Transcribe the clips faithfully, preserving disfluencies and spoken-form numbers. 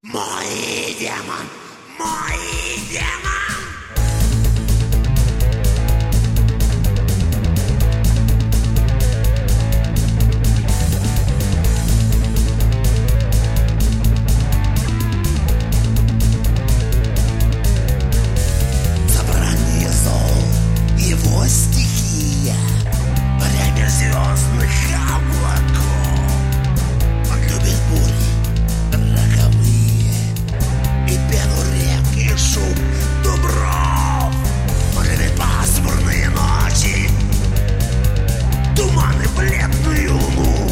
Мой демон, мой демон. Собрание зол, его стихия, время звездных облаков. Он любит бури роковые и пену рек, и шум дубров. Он любит пасмурные ночи, туманы, бледную луну,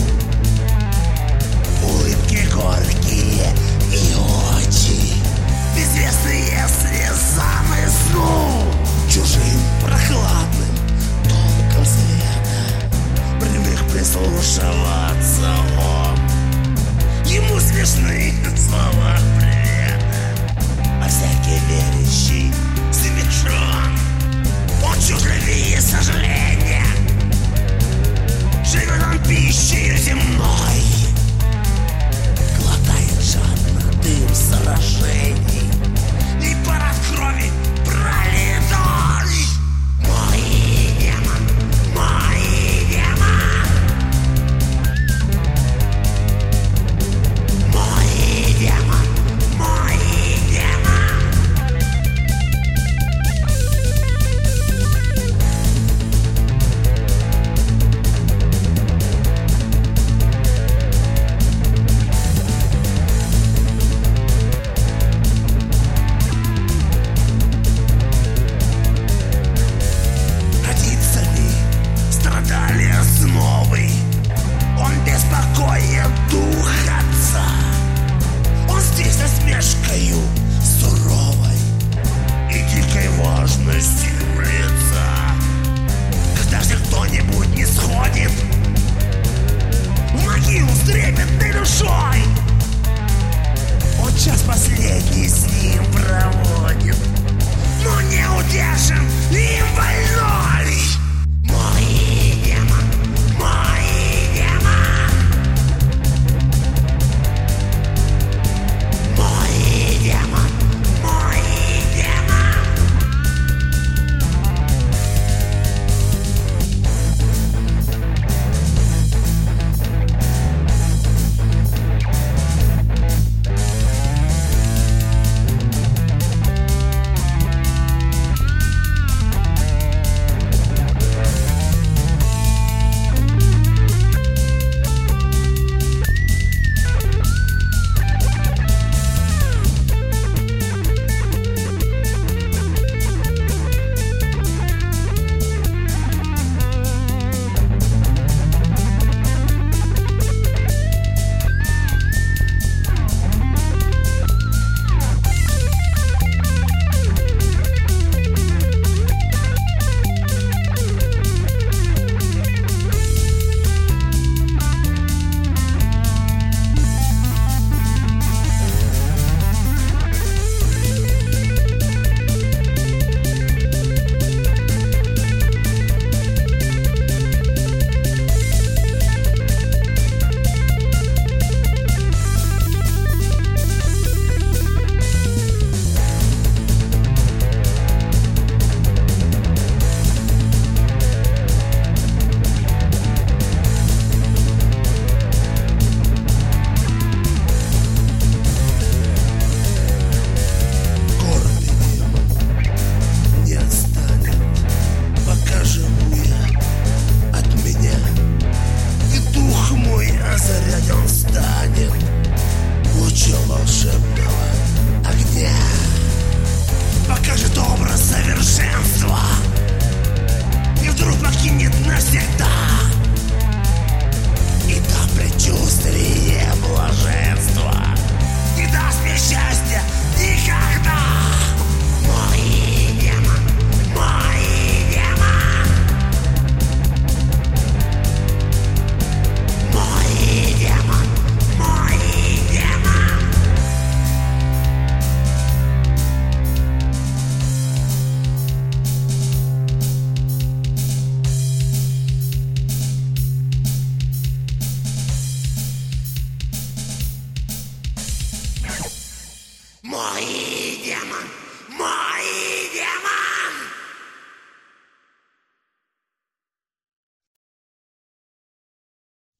улыбки горькие и очи, безвестные замыслу. Чужим прохладным толком света привык прислушиваться он. Ему смешны слова привета, а всякий верящий смешон. Он чужд любви и сожаления, живет он пищей земной, глотает жадно дым сражений и парад крови пролетой. Мой демон, мой демон, мой демон, мой демон. Мой демон! Мой